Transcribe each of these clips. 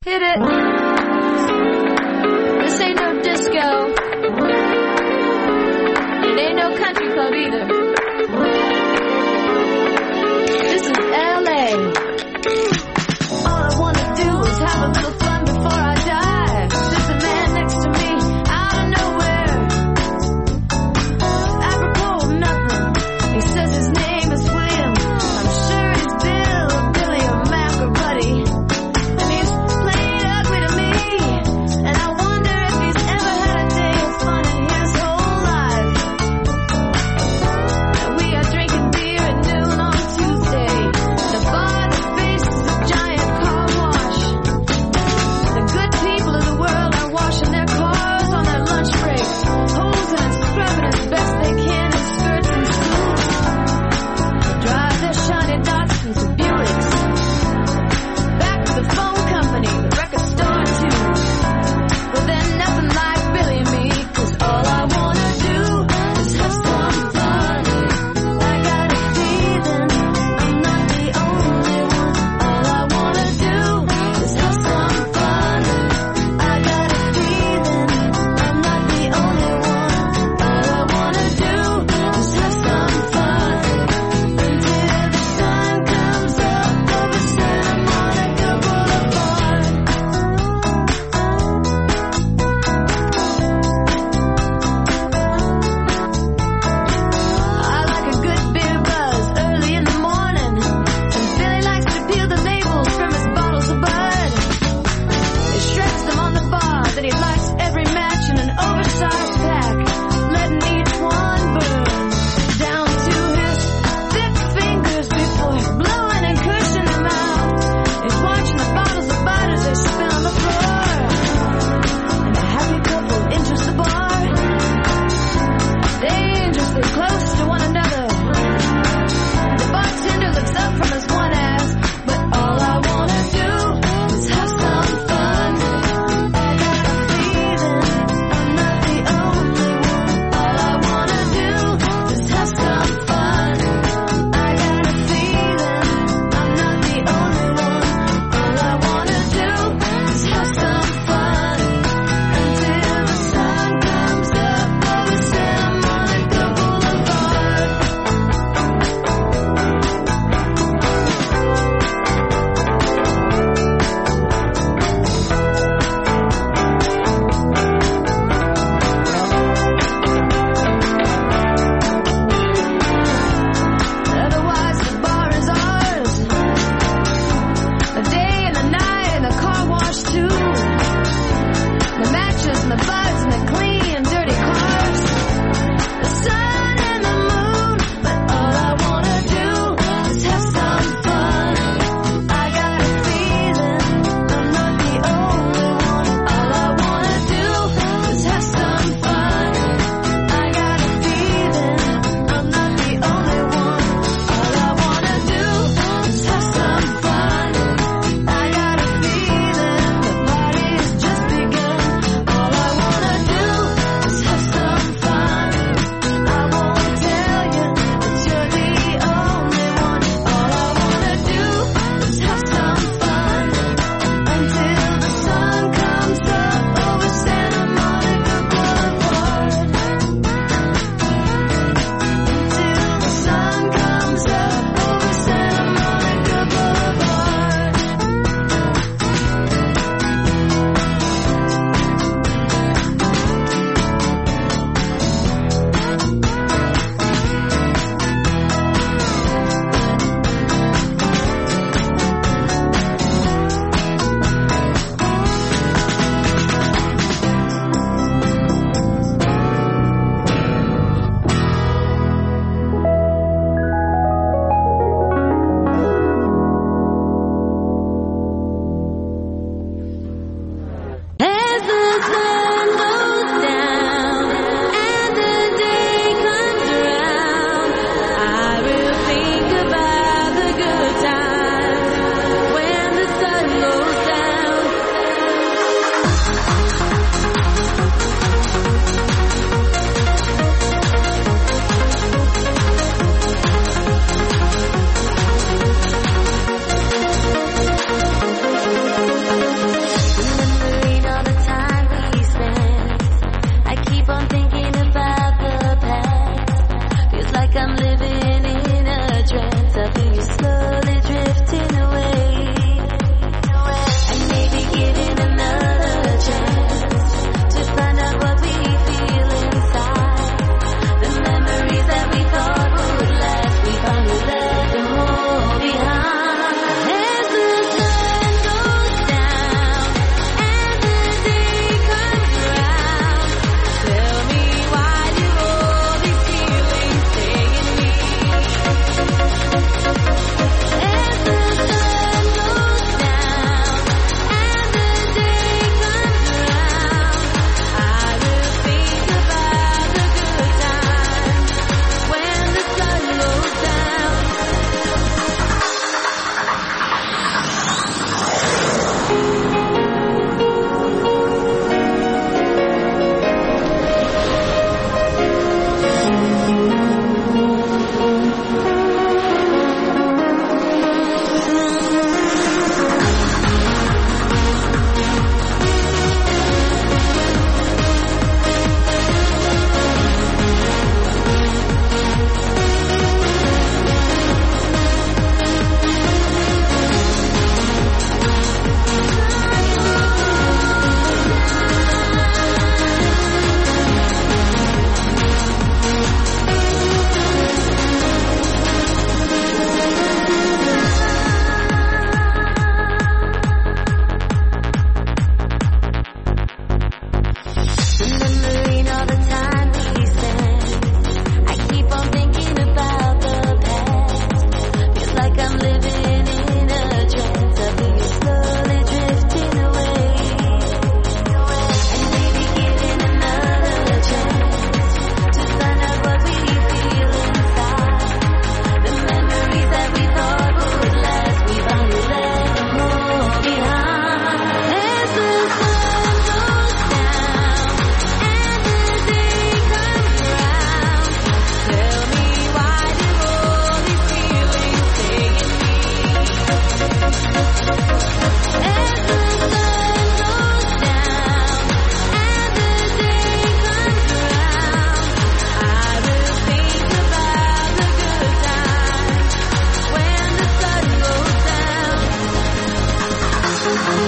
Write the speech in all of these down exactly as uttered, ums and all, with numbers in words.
Hit it. This ain't no disco. It ain't no country club either. This is L A. All I wanna do is have a little fun before I die. There's a man next to me out of nowhere. Apropos of nothing, he says his name is William. I'm sure he's Bill or Billy or Mac or Buddy. And he's played ugly to me. And I wonder if he's ever had a day of fun in his whole life.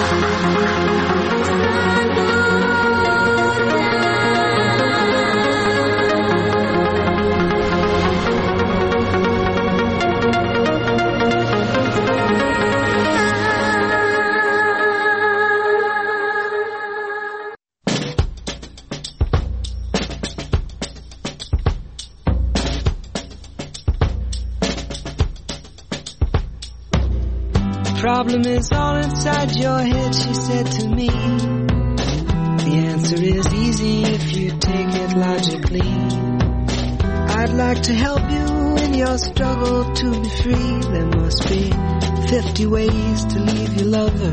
Problem is all inside your head, she said to me. The answer is easy if you take it logically. I'd like to help you in your struggle to be free. There must be fifty ways to leave your lover.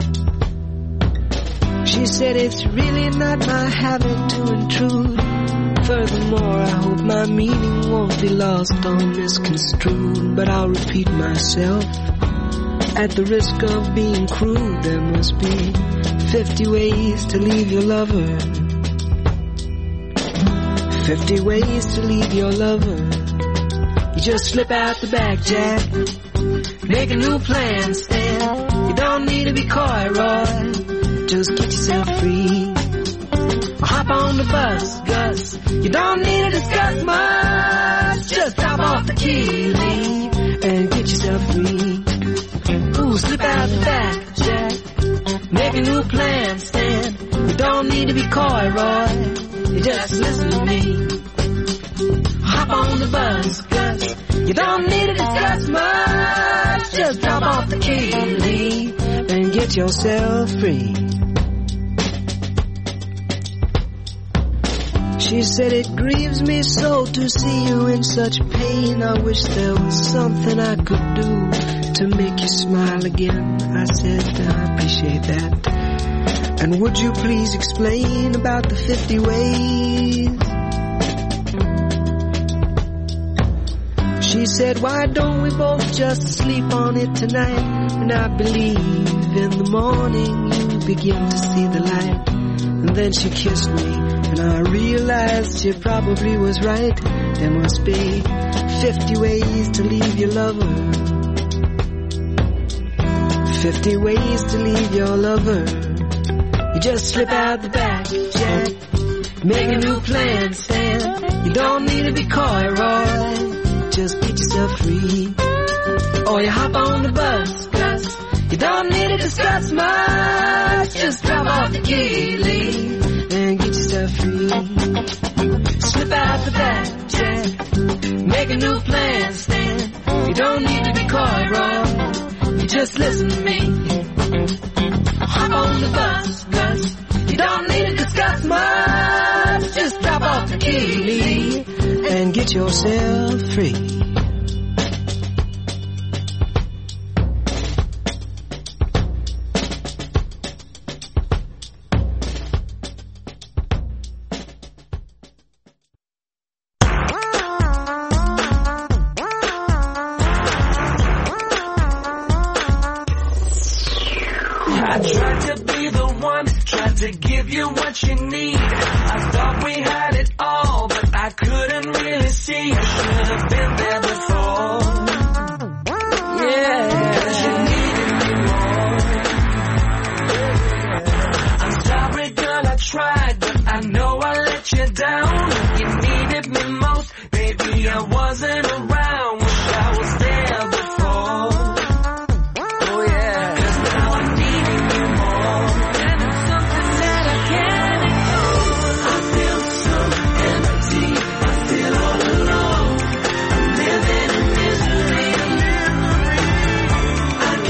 She said it's really not my habit to intrude. Furthermore, I hope my meaning won't be lost or misconstrued. But I'll repeat myself. At the risk of being crude, there must be fifty ways to leave your lover. Fifty ways to leave your lover. You just slip out the back, Jack. Make a new plan, Stan. You don't need to be coy, Roy. Just get yourself free. Or hop on the bus, Gus. You don't need to discuss much. Just drop off the key, Lee, and get yourself free. Ooh, slip out the back, Jack. Make a new plan, Stan. You don't need to be coy, Roy. You just listen to me. Hop on the bus, Gus. You don't need to discuss much. Just drop off the key, Lee, and get yourself free. She said it grieves me so to see you in such pain. I wish there was something I could do to make you smile again. I said, I appreciate that. And would you please explain about the fifty ways? She said, why don't we both just sleep on it tonight? And I believe in the morning you begin to see the light. And then she kissed me, and I realized she probably was right. There must be fifty ways to leave your lover. Fifty ways to leave your lover. You just slip out the back, Jack. Make a new plan, Stan. You don't need to be coy, Roy. Just get yourself free. Or you hop on the bus, Gus. You don't need to discuss much. Just drop off the key, Lee, and get yourself free. Slip out the back, Jack. Make a new plan, Stan. You don't need to be coy, Roy. You just listen to me. Hop on the bus, Gus. You don't need to discuss much. Just drop off the key, Lee, and get yourself free. To give you what you need. I thought we had it all, but I couldn't really see. I should have been there before. Yeah, 'cause you needed me more. I'm sorry, girl, I tried, but I know I let you down. When you needed me most, baby, I wasn't around. Wish I was there before. Oh yeah, 'cause now I'm needing you more. And it's something that I can't ignore. I feel so empty, I feel all alone. I'm living in misery. I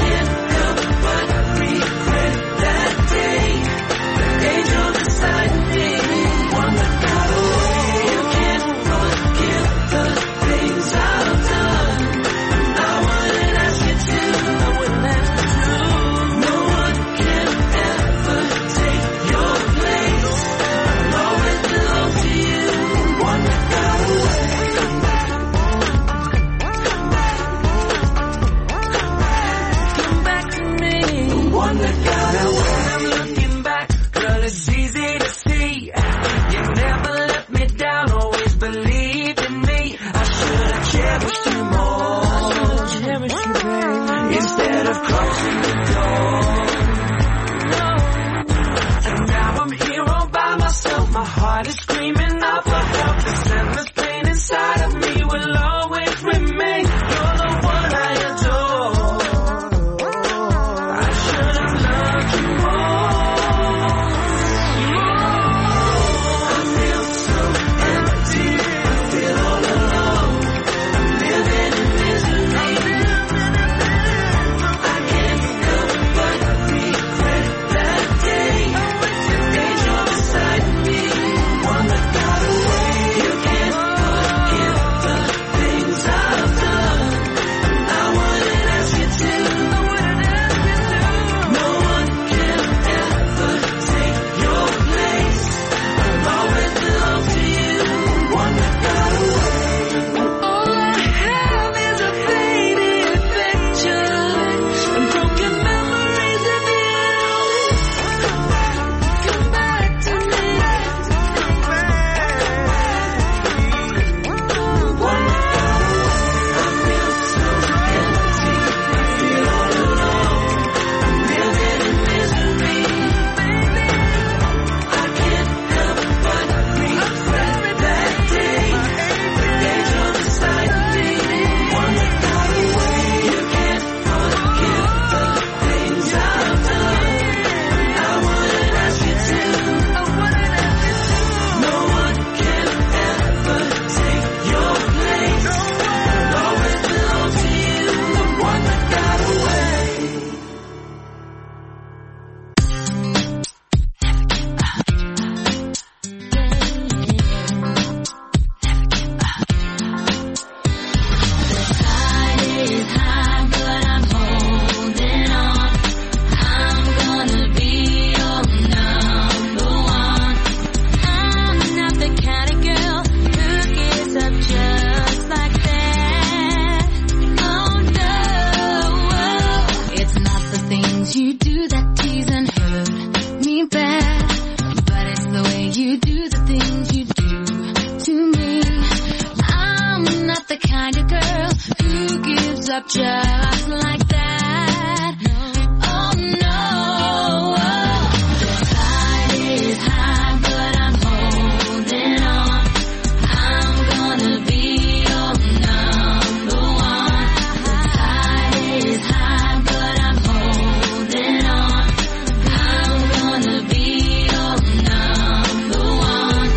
up just like that. Oh no, the tide is high, but I'm holding on. I'm gonna be your number one. The tide is high, but I'm holding on. I'm gonna be your number one.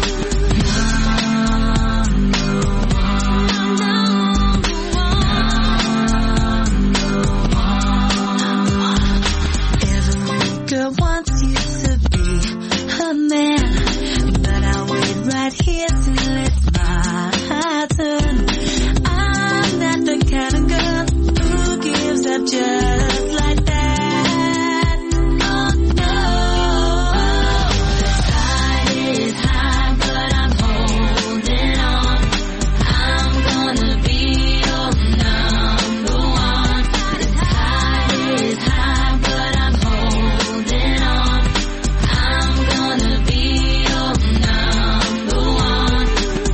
Every girl wants you to be her man, but I'll wait right here till it's my turn. I'm not the kind of girl who gives up just like that. Oh no, the tide is high, but I'm holding on. I'm gonna be your number one. The tide is high, but I'm holding on. I'm gonna be your number one.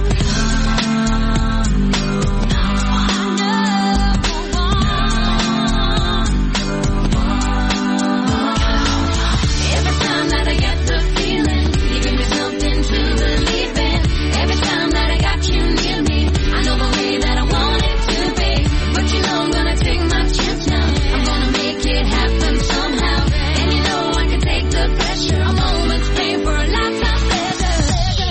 Every time that I get the feeling, you give me something to believe in. Every time that I got you near me, I know the way that I want it to be. But you know I'm gonna take my chance now. I'm gonna make it happen somehow. And you know I can take the pressure. A moment's pain for a lifetime pleasure.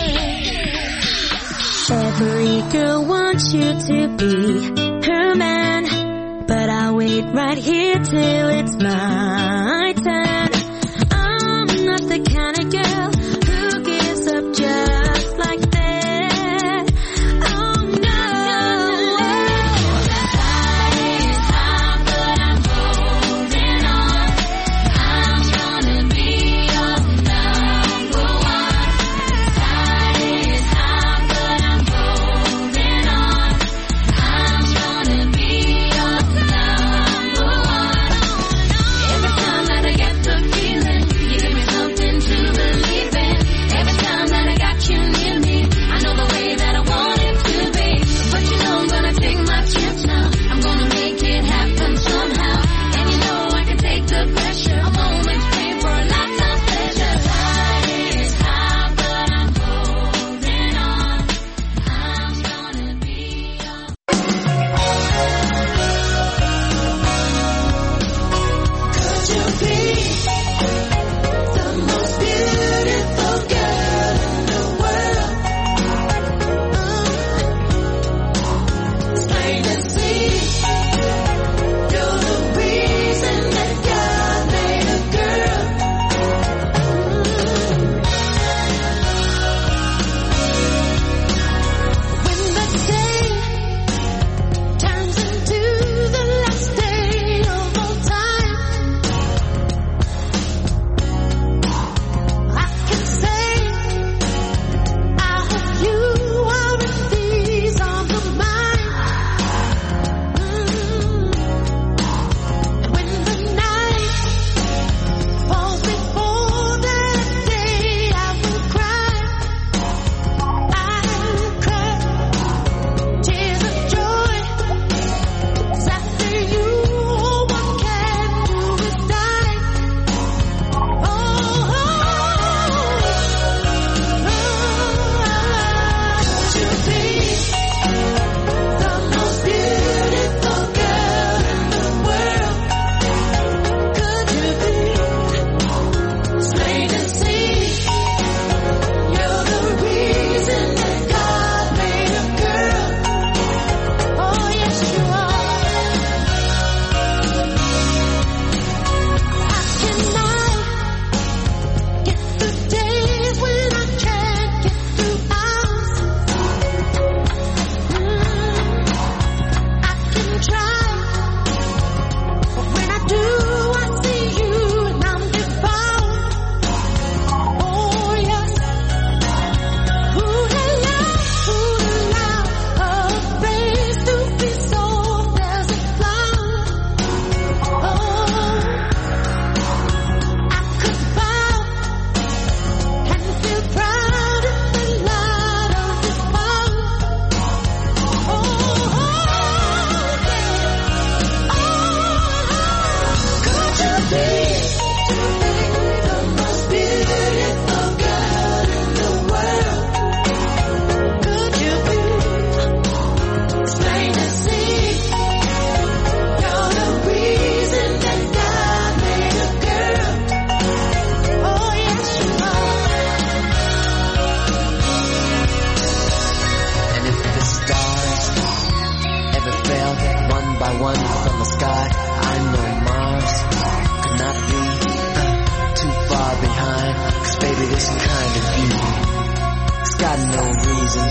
Every girl wants you to be her man, but I'll wait right here till it's my turn. I'm not the kind of girl who gives up just like that. Oh no, the tide is high, but I'm holding on. I'm gonna be your number one. The tide is high, but I'm holding on. I'm gonna be your number one. Every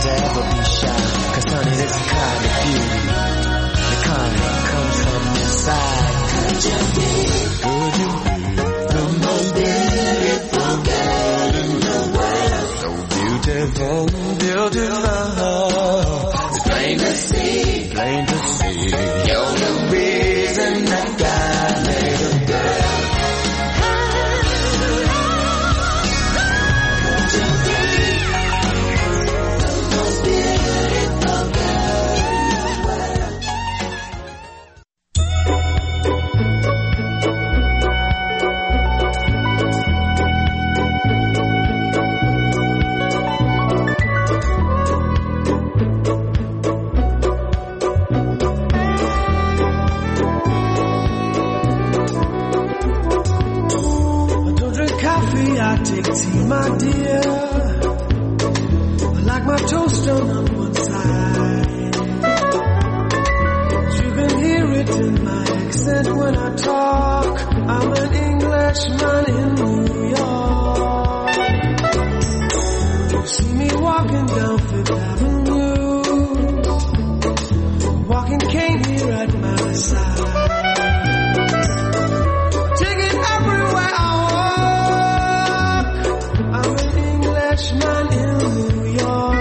to ever be shy. Cause honey, this kind of beauty, the kind that comes from inside. Could you be, could you be the most beautiful girl in the world? So beautiful, beautiful. It's plain to see, plain to see. You're the reason that God made a girl. My dear, I like my toast on one side. You can hear it in my accent when I talk. I'm an Englishman in New York. You see me walking down Fifth Avenue, walking cane here at my side. Take it everywhere I man in New York.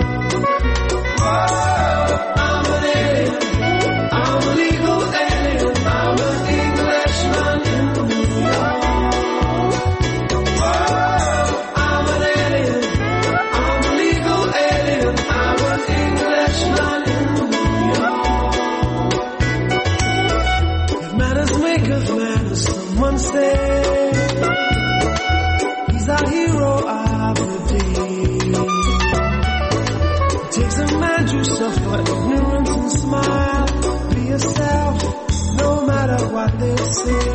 Whoa, I'm an alien. I'm a legal alien. I'm an Englishman in New York. Whoa, I'm an alien. I'm a legal alien. I'm an Englishman in New York. If manners make us manners, someone say he's our hero. Suffer ignorance and smile. Be yourself, no matter what they say.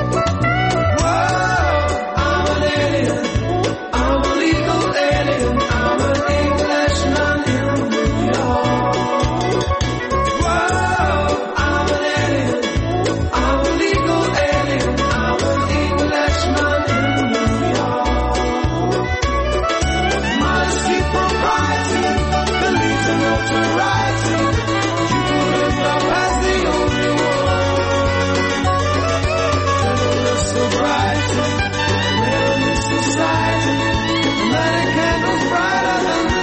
Whoa, I'm an alien. I'm a legal alien. I'm an Englishman in New York. Whoa, I'm an alien. I'm a legal alien. I'm an Englishman in New York. Modesty, propriety, believe in notoriety. You live up as the only one. Federal sobriety, rarely society. Lighting candles brighter than the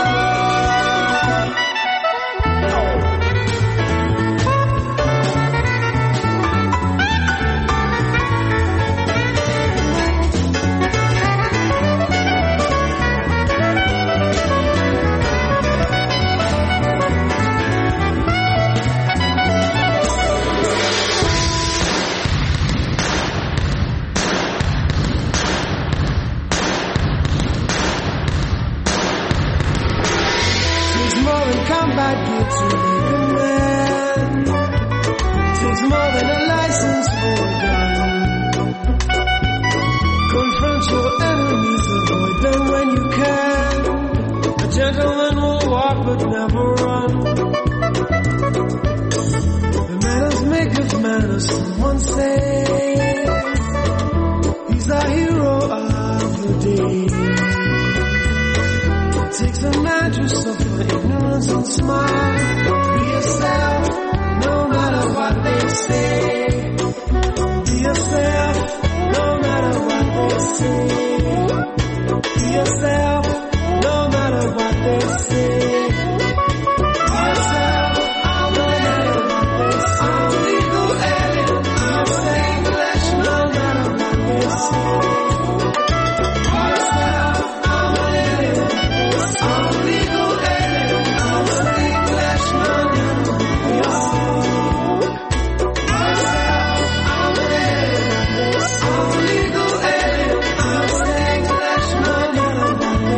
combat gear to make a man. Takes more than a license for a gun. Confront your enemies, avoid them when you can. A gentleman will walk but never run. The manners make us manners, someone say. He's our hero of the day. Takes a man to suffer ignorance and smile. Be yourself, no matter what they say. Be yourself, no matter what they say. Be yourself, no matter what they say. Be yourself, no matter what they say. I'm a legal alien. I'm an English, no matter what they say. Be yourself, I'm an alien. I'm a legal alien. I'm an Englishman in New York. Myself, I'm an alien. I'm a legal alien. I'm an Englishman in New York.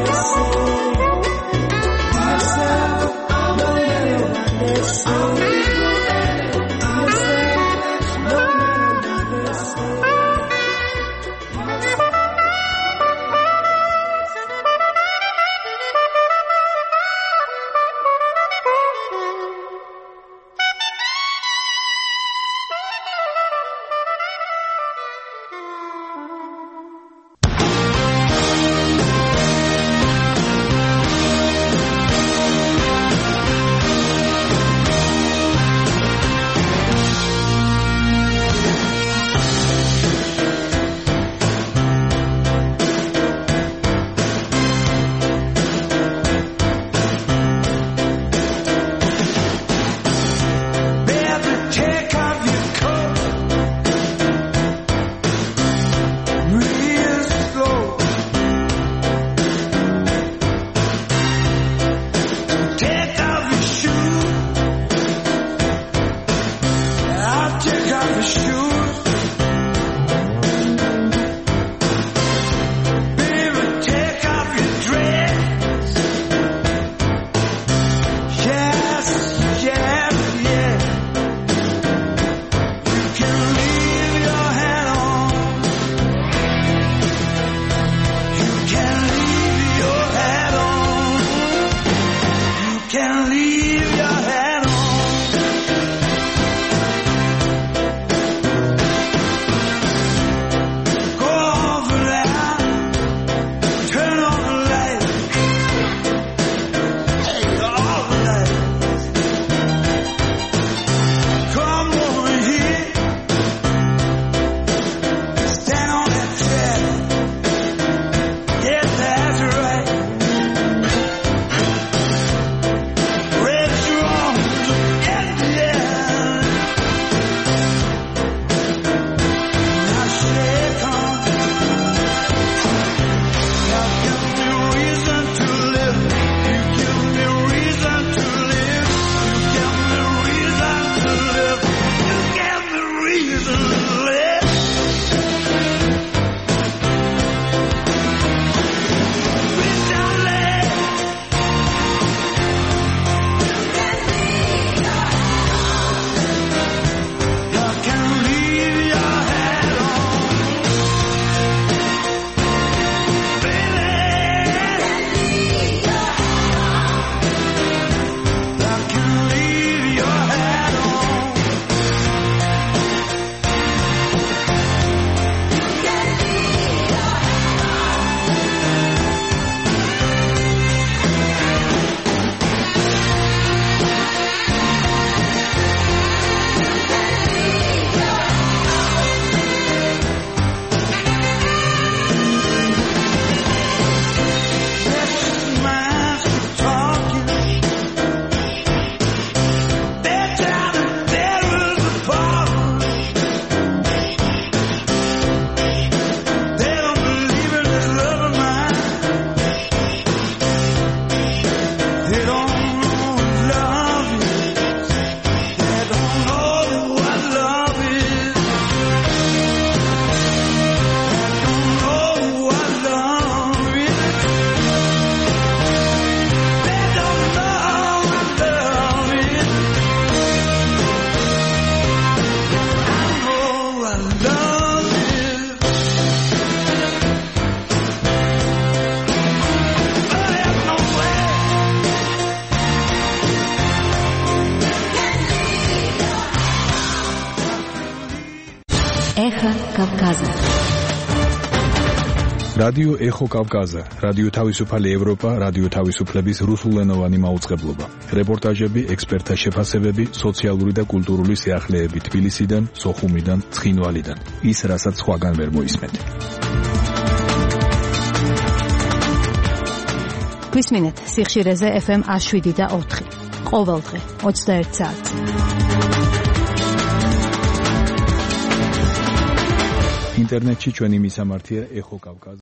რადიო ეხო კავკაზა, რადიო თავისუფალი ევროპა, რადიო თავისუფლების რუსულენოვანი მაუწყებლობა. რეპორტაჟები, ექსპერტთა შეფასებები, სოციალური და კულტურული სიახლეები თბილისიდან, სოხუმიდან, ცხინვალიდან. ის, რასაც სხვაგან ვერ მოისმენთ. გვისმინეთ სიხშირეზე ეფ ემ ათს შვიდი და ოთხი. ყოველდღე ოცდაერთ საათს. ინტერნეტში ჩვენი მისამართია ეხო კავკაზა.